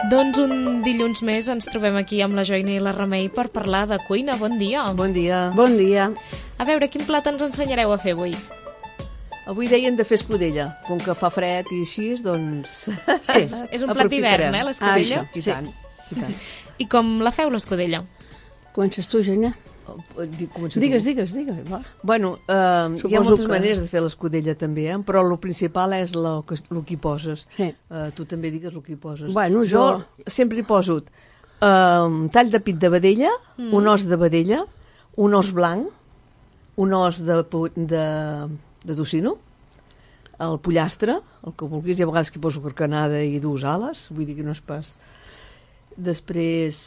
Doncs un dilluns més ens trobem aquí amb la Joina i la Remei per parlar de cuina. Bon dia. Bon dia. Bon dia. A veure, quin plat ens ensenyareu a fer avui? Avui deien de fer escudella. Com que fa fred i així, doncs... Sí, és un plat d'hivern, l'escudella? I tant, i tant. I com la feu, l'escudella? Comences tu, Joina? Digues, va. Bueno, hi ha moltes maneres de fer l'escudella també, però el principal és el que hi poses. Sí. Tu també digues el que hi poses. Bueno, jo sempre hi poso tall de pit de vedella, un os de vedella, un os blanc, un os de tocino, el pollastre, el que vulguis, i a vegades que hi poso carcanada i dues ales, vull dir que no és pas... Després...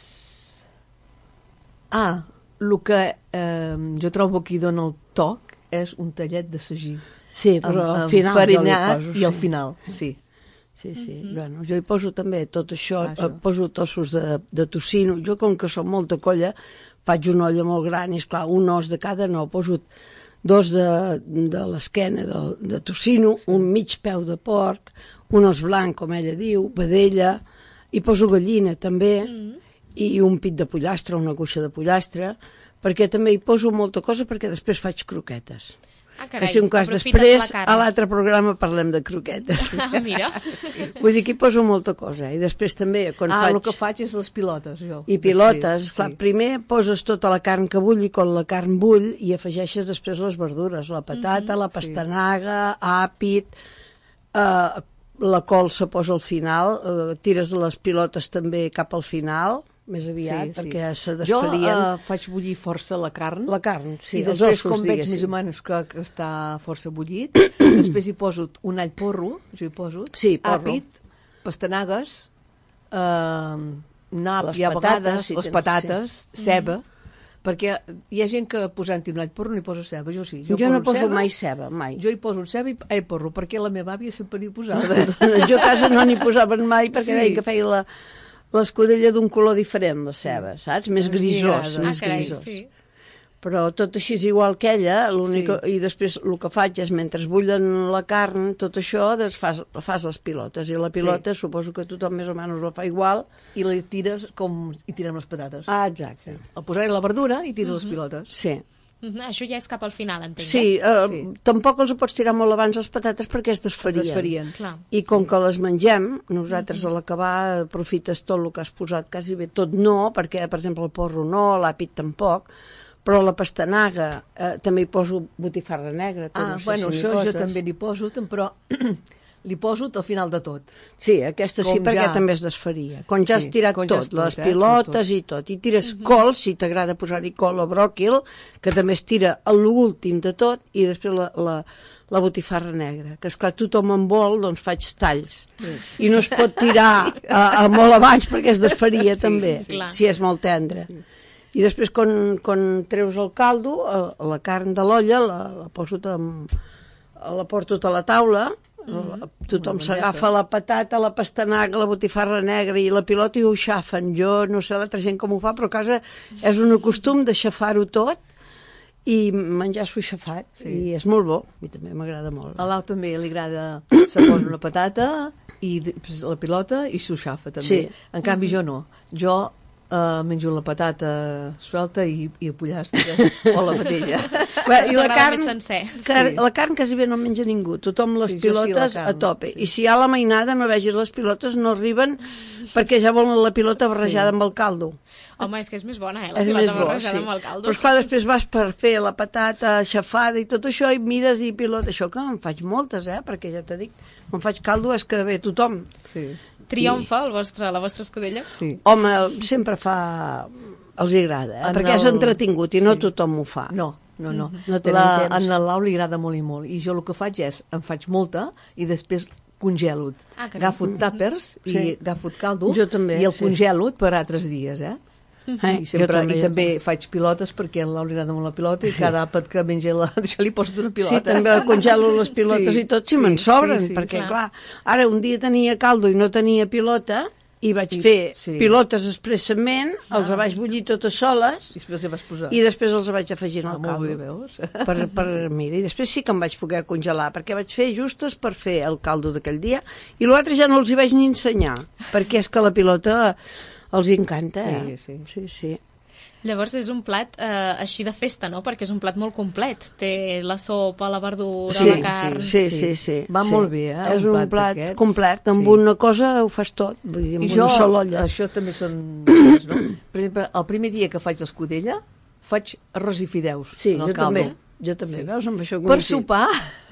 el que jo trobo que hi dona el toc és un tallet de sagí. Sí, però al final farinat i al final, sí. Sí. Bueno, jo hi poso també tot això. Poso trossos de tocino. Jo, com que som molta colla, faig una olla molt gran i, esclar, un os de cada no. Poso dos de l'esquena de tocino, un mig peu de porc, un os blanc, com ella diu, vedella, i poso gallina també, i un pit de pollastre, una cuixa de pollastre, perquè també hi poso molta cosa perquè després faig croquetes. Carai, que si un cas després, a l'altre programa parlem de croquetes. Mira. Vull dir que hi poso molta cosa. I després també, quan faig... el que faig és les pilotes, jo. I pilotes, després, clar, sí. Primer poses tota la carn que bull i quan la carn bull i afegeixes després les verdures, la patata, la pastanaga, àpid, la col se posa al final, tires les pilotes també cap al final, més aviat, perquè se desfarien. Jo faig bullir força la carn. La carn, sí. I després, com veig més o menys que està força bullit, després hi poso un all porro, jo hi poso, àpid, pastanagues, nap, i a vegades les patates, ceba, perquè hi ha gent que posant-hi un all porro no hi posa ceba, jo sí. Jo no poso mai ceba, mai. Jo hi poso ceba i porro, perquè la meva àvia sempre n'hi posava. Jo a casa no n'hi posaven mai, perquè deia que feia l'escudella d'un color diferent, la ceba, saps? Més grisós. Sí. Però tot així és igual que ella, i després el que faig és, mentre bullen la carn, tot això, doncs fas les pilotes, i la pilota suposo que tothom més o menys la fa igual. I la tires com hi tirem les patates. Exacte. Al posar-hi la verdura i tires les pilotes. Sí. Això ja és cap al final, entenc. Sí, tampoc els ho pots tirar molt abans les patates perquè es desfarien. Clar. I com que les mengem, nosaltres a l'acabar aprofites tot el que has posat, quasi bé tot no, perquè, per exemple, el porro no, l'àpid tampoc, però la pastanaga també hi poso botifarra negra. Bueno, això jo també n'hi poso, però li poso al final de tot. Sí, aquesta sí, perquè també es desfaria. Quan ja has tirat tot, les pilotes i tot, i tires col, si t'agrada posar-hi col o bròquil, que també es tira a l'últim de tot, i després la botifarra negra, que esclar, tothom en vol, doncs faig talls. I no es pot tirar molt abans perquè es desfaria també, si és molt tendre. I després, quan treus el caldo, la carn de l'olla, la porto a la taula, tothom s'agafa la patata, la pastanaga, la botifarra negra i la pilota i ho xafen. Jo no sé l'altra gent com ho fa, però a casa és un costum de xafar-ho tot i menjar-s'ho xafat, i és molt bo, a mi també m'agrada molt. A l'Au també li agrada, se posa una patata i la pilota i s'ho xafa també. En canvi jo no, jo menjo la patata suelta i el pollastre o la vedella. I la carn més sencer. La carn quasi bé no menja ningú, tothom les pilotes a tope. I si hi ha la mainada, no vegis les pilotes, no arriben perquè ja volen la pilota barrejada amb el caldo. Home, és que és més bona, la pilota barrejada amb el caldo. Però esclar, després vas per fer la patata xafada i tot això, i mires i pilota. Això que en faig moltes, perquè ja t'he dit, quan faig caldo és que ve tothom. Sí. Triomfa la vostra escudella? Sí. Home, sempre els agrada, perquè és entretingut i no tothom ho fa. No. A Lau li agrada molt i molt. I jo el que faig és, en faig molta i després congelo. Agafo tàpers i agafo caldo i el congelo per altres dies, I també faig pilotes perquè a Lau li agrada molt la pilota i cada àpat que menja això li poso una pilota. Sí, també congelo les pilotes i tot, si me'n sobren, perquè clar, ara un dia tenia caldo i no tenia pilota i vaig fer pilotes expressament, els vaig bullir totes soles i després les vas posar. I després els vaig afegir al caldo. Molt bé, veus? Mira, i després sí que em vaig poder congelar, perquè vaig fer justes per fer el caldo d'aquell dia, i l'altre ja no els hi vaig ni ensenyar, perquè és que la pilota els encanta. Sí. Llavors és un plat així de festa, no? Perquè és un plat molt complet. Té la sopa, la verdura, la carn... Sí. Va molt bé, És un plat complet. Amb una cosa ho fas tot. Vull dir, amb una sola olla. Això també són... No? Per exemple, el primer dia que faig l'escudella, faig arròs i fideus en el caldo. Jo també, veus? Amb això per sopar,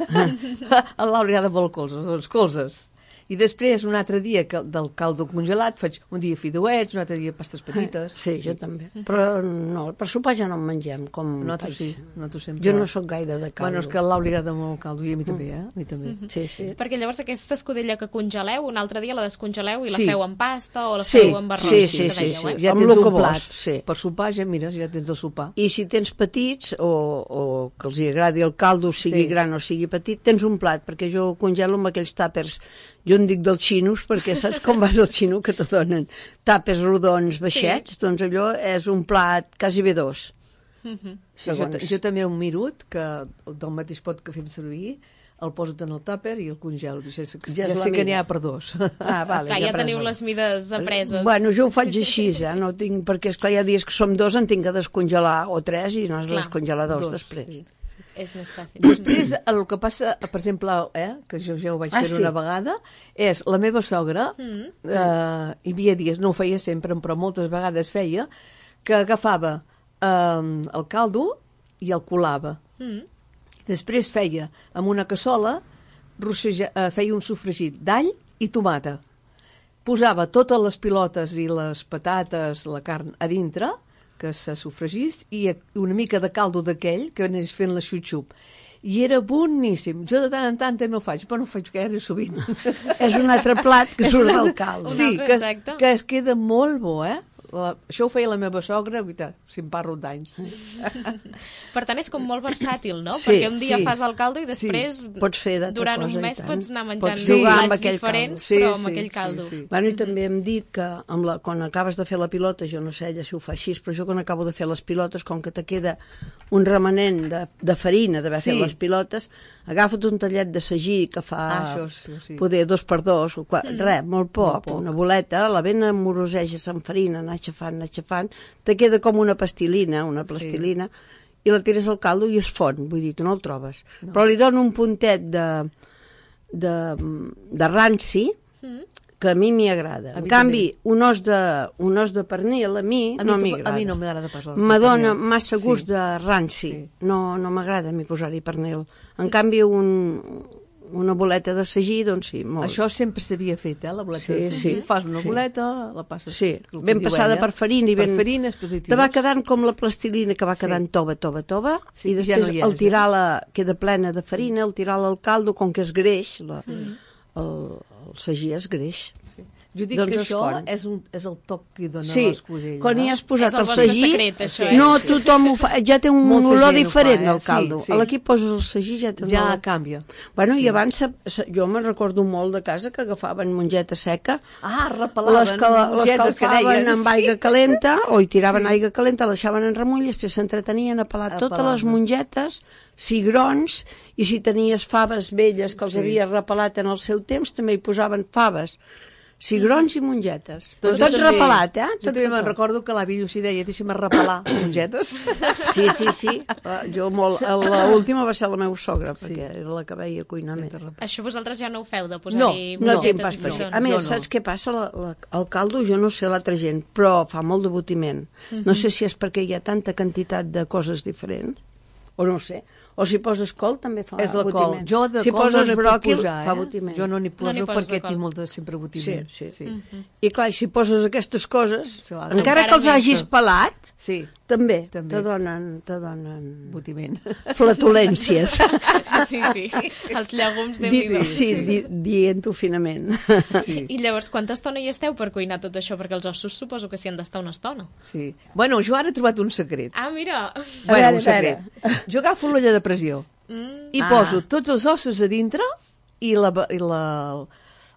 a l'Aurada vol colzes. I després, un altre dia del caldo congelat, faig un dia fideuets, un altre dia pastes petites. Sí, jo també. Però no, per sopar ja no en mengem. Nosaltres sí, nosaltres sempre. Jo no sóc gaire de caldo. Bueno, és que a l'Auli agrada molt el caldo, i a mi també, A mi també. Sí. Perquè llavors aquesta escudella que congeleu, un altre dia la descongeleu i la feu amb pasta o la feu amb arròs. Sí. Ja tens un plat. Per sopar, ja tens el sopar. I si tens petits, o que els agradi el caldo, sigui gran o sigui petit, tens un plat, perquè jo congelo amb aquells tàpers. Jo en dic dels xinos, perquè saps com vas al xino que te donen tàpers rodons baixets? Doncs allò és un plat quasi bé dos. Jo també un mirut, que del mateix pot que fem servir, el poso en el tàper i el congelo. Ja sé que n'hi ha per dos. Vale, ja teniu les mides apreses. Bueno, jo ho faig així, no tinc, perquè esclar, hi ha dies que som dos, en tinc que descongelar, o tres, i no has de descongelar dos després. És més fàcil. Després, el que passa, per exemple, que jo ja ho vaig fer una vegada, és la meva sogra, hi havia dies, no ho feia sempre, però moltes vegades feia, que agafava el caldo i el colava. Després feia, amb una cassola, feia un sofregit d'all i tomata. Posava totes les pilotes i les patates, la carn a dintre, que se sofregís, i una mica de caldo d'aquell, que anés fent la xup-xup. I era boníssim. Jo de tant en tant també ho faig, però no ho faig gaire sovint. És un altre plat que surt del caldo. Sí, que es queda molt bo, Això ho feia la meva sogra, si em parlo d'anys. Per tant, és com molt versàtil, no? Perquè un dia fas el caldo i després, durant un mes, pots anar menjant plats diferents, però amb aquell caldo. Bueno, i també hem dit que quan acabes de fer la pilota, jo no sé ella si ho fa així, però jo quan acabo de fer les pilotes, com que te queda un remanent de farina d'haver fet les pilotes, agafa't un tallet de sagí que fa poder 2x2, res, molt poc, una boleta, la ben amoroseges amb farina, anar aixafant, te queda com una plastilina, i la tires al caldo i es fon, vull dir, tu no el trobes. Però li dono un puntet de ranci, que a mi m'hi agrada. En canvi, un os de pernil a mi no m'agrada. A mi no m'agrada pas el me dona massa gust de ranci. No m'agrada a mi posar-hi pernil. En canvi, una boleta de sagí, doncs sí, molt. Això sempre s'havia fet, la boleta de sagí. Fas una boleta, la passes... Sí, ben passada per farina. Per farina, te va quedant com la plastilina, que va quedant tova, i després el tirar-la, queda plena de farina, el tirar-la al caldo, com que és greix, el sagí és greix. Jo dic que això és el toc que hi dona l'escudella. Quan hi has posat el sagí, no tothom ho fa, ja té un olor diferent el caldo. A l'equip poses el sagí ja té un olor. Ja canvia. Bueno, i abans jo me'n recordo molt de casa que agafaven mongeta seca, repelaven, les calfaven amb aigua calenta, o hi tiraven aigua calenta, la deixaven en remull i després s'entretenien a pelar totes les mongetes, cigrons, i si tenies faves velles que els havies repelat en el seu temps, també hi posaven faves. Cigrons i mongetes. Tot repelat, Jo també me'n recordo que l'avi Llucí deia, deixa'm repelar mongetes. Sí. Jo molt... L'última va ser la meva sogra, perquè era la que veia cuinar més. Això vosaltres ja no ho feu, de posar-hi mongetes i cigrons? A més, saps què passa? El caldo, jo no sé l'altra gent, però fa molt d'abotiment. No sé si és perquè hi ha tanta quantitat de coses diferents, o no sé. O si poses col, també fa abotiment. Jo de col no n'hi puc posar, fa abotiment. Jo no n'hi poso perquè tinc molt sempre abotiment. Sí. I clar, si poses aquestes coses, encara que els hagis pelat, també te donen abotiment. Flatulències. Sí. Els llegums de vida. Sí, dient-ho finament. I llavors, quanta estona hi esteu per cuinar tot això? Perquè els ossos suposo que s'hi han d'estar una estona. Sí. Bueno, jo ara he trobat un secret. Mira. Bueno, un secret. Jo agafo l'olla de pressió i poso tots els ossos a dintre i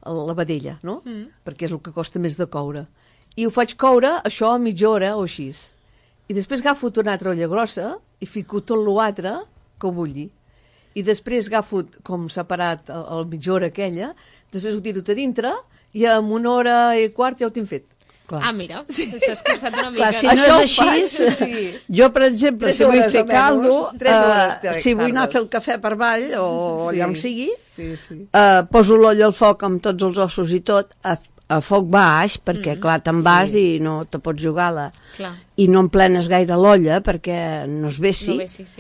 la vedella, no? Perquè és el que costa més de coure. I ho faig coure, això, a mitja hora o així. I després agafo una altra olla grossa i fico tot l'altre que ho bulli. I després agafo, com separat a mitja hora aquella, després ho tiro a dintre i en 1 hora i quart ja ho tinc fet. Clar. Ah, mira, s'ha escurçat una mica. Clar, si no és així, jo, per exemple, si vull fer caldo, si vull anar a fer el cafè per avall, o allà on sigui, poso l'olla al foc amb tots els ossos i tot, a foc baix, perquè, clar, te'n vas i no te pots jugar-la. I no emplenes gaire l'olla perquè no es vessi.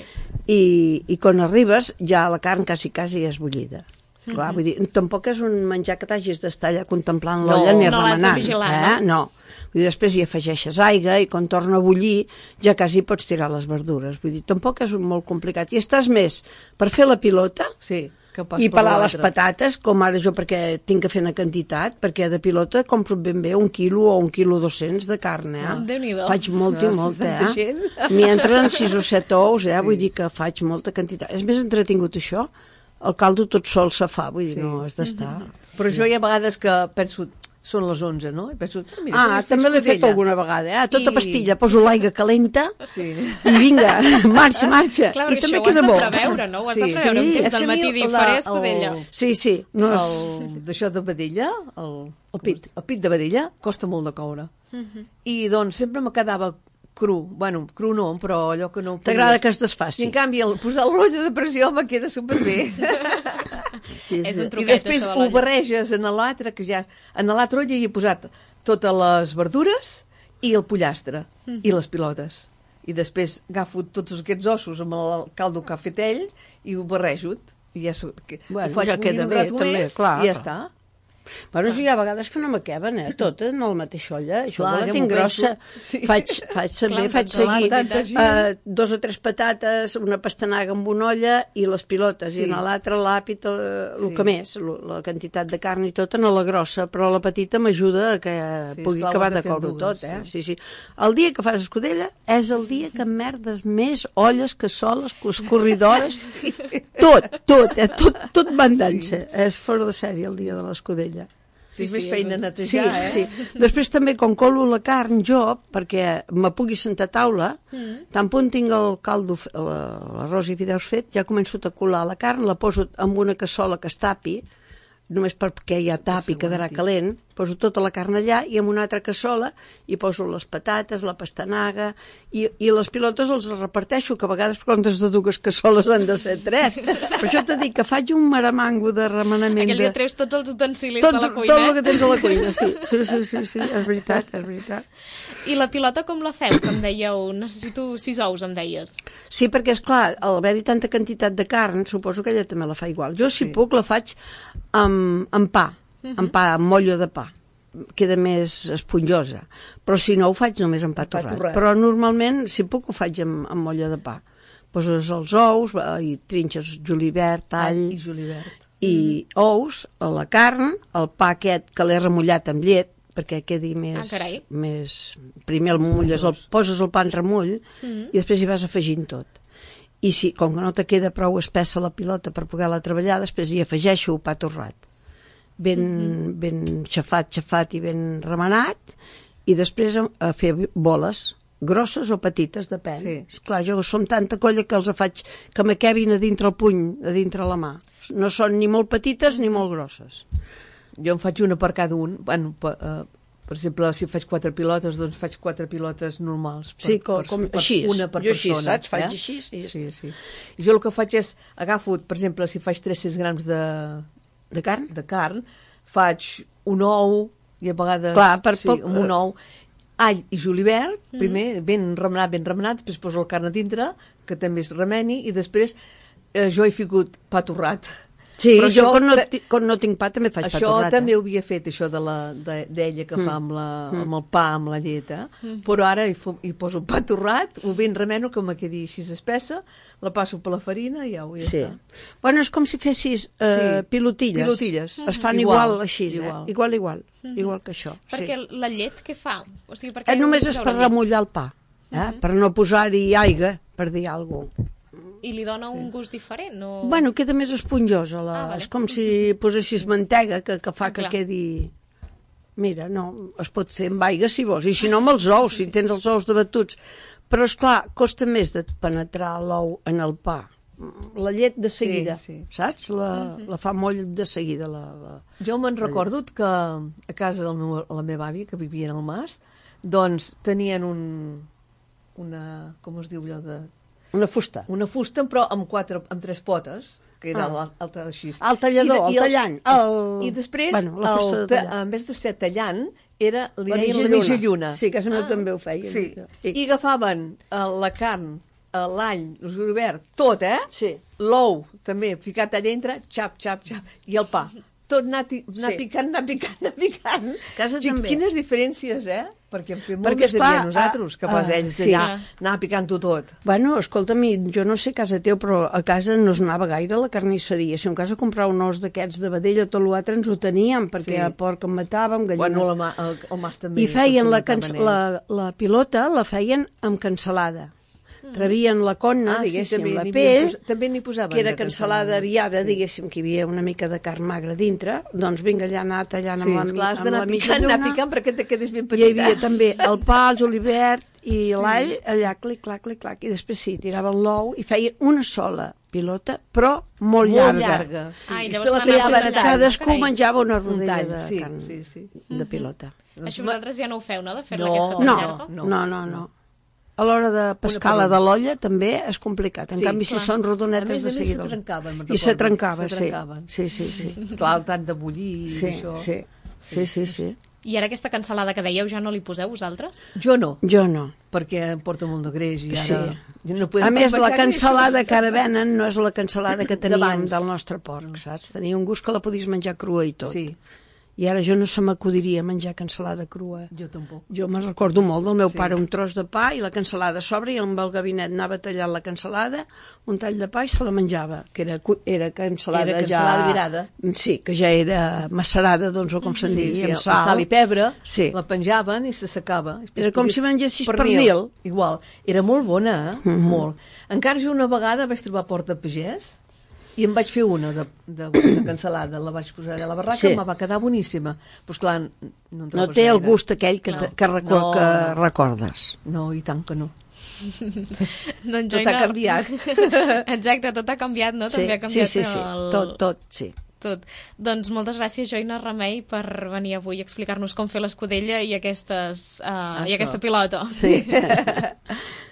I quan arribes, ja la carn quasi és bullida. Clar, vull dir, tampoc és un menjar que t'hagis d'estar allà contemplant l'olla ni remenant. No l'has de vigilar, no? Vull dir, després hi afegeixes aigua i quan torna a bullir ja quasi pots tirar les verdures. Vull dir, tampoc és molt complicat. I estàs més per fer la pilota i pelar les patates, com ara jo perquè tinc que fer una quantitat, perquè de pilota compro ben bé 1 quilo o 1,2 quilos de carn, Déu-n'hi-do. Faig molta i molta, M'hi entren 6 o 7 ous, vull dir que faig molta quantitat. És més entretingut això, el caldo tot sol se fa, vull dir, no has d'estar. Però jo hi ha vegades que penso, són les 11, no? I penso, mira, també l'he fet alguna vegada, tota pastilla, poso l'aigua calenta i vinga, marxa. Clar, perquè això ho has de preveure, no? Ho has de preveure un temps al matí dir, faré escudella. Sí. D'això de vedella, el pit de vedella, costa molt de coure. I doncs sempre me quedava cru, cru no, però allò que no... T'agrada que es desfaci. I en canvi, posar l'olla de pressió me queda superbé. És un truquet, i després ho barreges en l'altre, que ja... En l'altra olla hi he posat totes les verdures i el pollastre, i les pilotes. I després agafo tots aquests ossos amb el caldo que ha fet ell i ho barrejo. I ja queda bé, també, clar. I ja està. Bueno, jo hi ha vegades que no m'acaben, tot en la mateixa olla. Jo la tinc grossa. Faig seguir 2 o 3 patates, una pastanaga amb una olla i les pilotes, i en l'altre l'àpid, el que més, la quantitat de carn i tot en la grossa, però la petita m'ajuda a que pugui acabar de coure tot. Sí. El dia que fas escudella és el dia que emmerdes més olles, cassoles, escorridores, tot va en dansa. És fora de sèrie el dia de l'escudella. Sí, més feina a netejar, Sí. Després també, com colo la carn jo, perquè me pugui sentar a taula, tan punt tinc el caldo, l'arròs i fideus fet, ja començo a colar la carn, la poso amb una cassola que es tapi, només perquè ja tapi, quedarà calent, poso tota la carn allà i amb una altra cassola hi poso les patates, la pastanaga i les pilotes els reparteixo, que a vegades per comptes de 2 cassoles han de ser 3. Per això t'he dit que faig un maramango de remenament. Aquell dia treus tots els utensilis de la cuina. Tot el que tens a la cuina, sí, és veritat. I la pilota com la feu? Que em dèieu, necessito 6 ous, em deies. Sí, perquè, esclar, al haver-hi tanta quantitat de carn, suposo que ella també la fa igual. Jo, si puc, la faig amb pa, amb motllo de pa. Queda més esponjosa. Però si no, ho faig només amb pa torrat. Però normalment, si puc, ho faig amb motllo de pa. Poses els ous i trinxes julivert, all i ous, la carn, el pa aquest que l'he remullat amb llet, perquè quedi més... Primer el mulles, poses el pa en remull i després hi vas afegint tot. I com que no te queda prou espessa la pilota per poder-la treballar, després hi afegeixo pa torrat. Ben xafat i ben remenat, i després a fer boles grosses o petites, depèn. Esclar, jo som tanta colla que els faig que m'acabin a dintre el puny, a dintre la mà. No són ni molt petites ni molt grosses. Jo en faig una per cada un. Per exemple, si faig 4 pilotes, doncs faig 4 pilotes normals. Així. Una per persona. Jo així, saps? Faig així. Sí. I jo el que faig és, agafo, per exemple, si faig 300 grams de carn, faig un ou, i a vegades amb un ou, all i julivert, primer ben remenat, després poso el carn a dintre, que també es remeni, i després jo he ficat pa torrat. Sí, però jo quan no tinc pa també faig pa torrat. Això també ho havia fet, això d'ella que fa amb el pa, amb la llet, però ara hi poso pa torrat, ho ben remeno, que me quedi així espessa, la passo per la farina i ja està. Bueno, és com si fessis pilotilles. Es fan igual així, igual que això. Perquè la llet què fa? Només és per remullar el pa, per no posar-hi aigua, per dir alguna cosa. I li dona un gust diferent? O... Bueno, queda més esponjosa. És com si posessis mantega, que fa que quedi... Mira, no, es pot fer amb aigua si vols, i si no amb els ous, si tens els ous debatuts. Però, esclar, costa més de penetrar l'ou en el pa. La llet de seguida, saps? La fa molt de seguida. Jo me'n recordo que a casa de la meva àvia, que vivia en el mas, doncs tenien una... com es diu allò de... Una fusta. Una fusta, però amb 3 potes, que era així. El tallador, el tallant. I després, en vez de ser tallant, li deien la mitja lluna. Sí, que a mi també ho feien. Sí. I agafaven la carn, l'all, el julivert, tot, Sí. L'ou, també, ficat allà dintre, xap, xap, xap, i el pa. Tot anar picant. Casa també. Quines diferències, Perquè en fem molt més aviat nosaltres, que pas ells d'allà anar picant-ho tot. Bueno, escolta'm, jo no sé a casa teu, però a casa no es anava gaire a la carnisseria. Si en cas de comprar un os d'aquests de vedella, tot l'altre ens ho teníem, perquè a porc en matàvem, gallina... Bueno, el mas també. I feien la pilota, la feien amb cansalada. Travien la conna, diguéssim, la pell, també n'hi posaven, que era cansalada aviada, diguéssim, que hi havia una mica de carn magra dintre, doncs vinga, allà anar tallant amb la mitja lluna. Anar picant perquè te quedis ben petit. Hi havia també el pa, el julivert i l'all, allà, clic, clac, clic, clac, i després tiraven l'ou i feien una sola pilota, però molt llarga. Cadascú menjava una rodella de carn de pilota. Això vosaltres ja no ho feu, no?, de fer-la aquesta llarga? No. A l'hora de pescar la de l'olla també és complicat. En canvi, si són rodonetes de seguida... I se trencaven, sí. Clar, tant de bullir i això... Sí. I ara aquesta cansalada que dèieu ja no li poseu vosaltres? Jo no. Perquè em porta molt de greix i ara... Sí. A més, la cansalada que ara venen no és la cansalada que teníem del nostre porc, saps? Tenia un gust que la podies menjar crua i tot. Sí. I ara jo no se m'acudiria menjar cansalada crua. Jo tampoc. Jo me'n recordo molt del meu pare, un tros de pa i la cansalada a sobre, i amb el gabinet anava tallant la cansalada, un tall de pa i se la menjava, que era cansalada virada. Sí, que ja era macerada, doncs, o com se'n diu, amb sal i pebre, la penjaven i se secava. Era com si mengessis pernil. Igual. Era molt bona, molt. Encara jo una vegada vaig trobar Porta Pagès, i em vaig fer una de cansalada, la vaig posar a la barraca, em va quedar boníssima. Però esclar, no té el gust aquell que recordes. No, i tant que no. Doncs tot ha canviat. Exacte, tot ha canviat, no? També ha canviat tot, sí. Tot. Doncs moltes gràcies, Joina Remei, per venir avui a explicar-nos com fer l'escudella i aquesta pilota. Sí.